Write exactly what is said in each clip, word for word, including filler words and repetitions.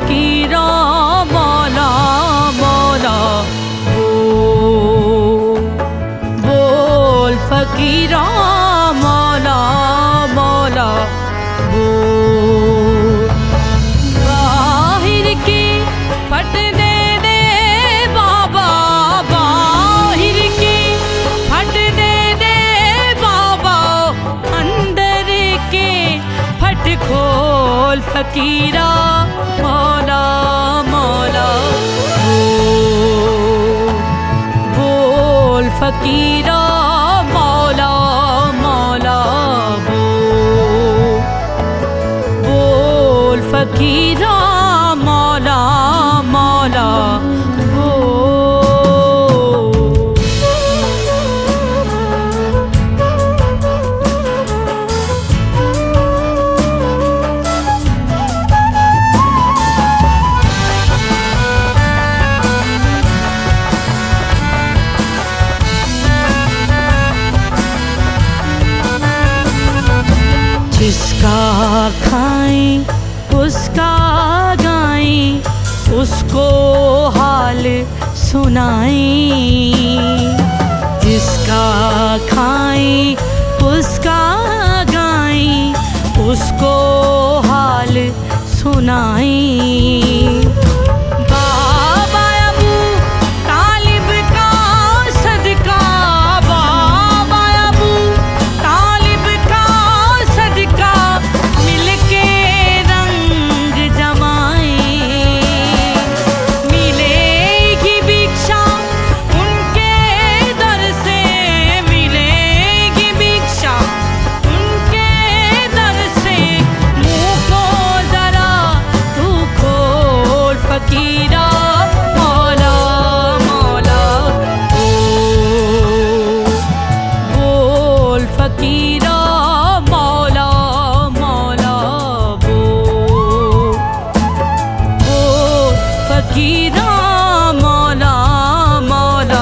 फकीरा मौला मौला बोल बोल फकीरा मौला मौला बोल। बाहिर की फट दे दे बाबा बाहिर की फट दे दे बाबा अंदर के फट खोल फकीरा मौला मौला बोल बोल फकीरा मौला मौला बोल बोल फकीरा मौला मौला जिसका खाएं उसका गाएं उसको हाल सुनाएं। जिसका खाएं उसका गाएं उसको हाल सुनाएं। बाबा अबू तालिब का सदका बाबा अबू तालिब का सदका मिलके रंग जमाएं। मिलेगी भिक्षा उनके दर से मिलेगी भिक्षा उनके दर से। मुँह को जरा तू खोल फकीरा मौला मौला बोल बोल फकीरा मौला मौला बोल बोल फकीरा मौला मौला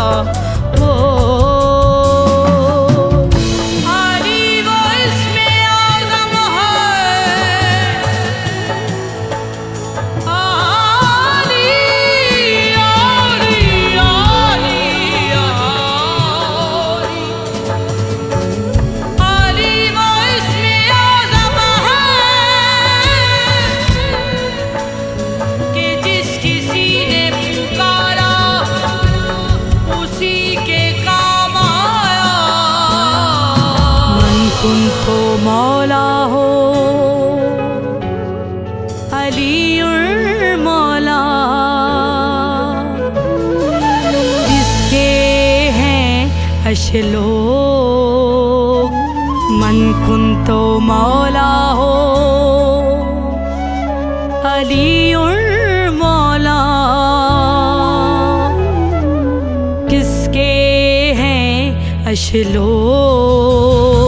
बोल। अली वो इसमें आज़म है आली आली आली आली अली वो इसमें आज़म है कि जिस किसी ने पुकारा उसी के काम आया। मन कुन तो मौला हो अली मौला जिसके हैं अशलोक। मन कुन तो मौला हो अली मौला किसके हैं अशलोक।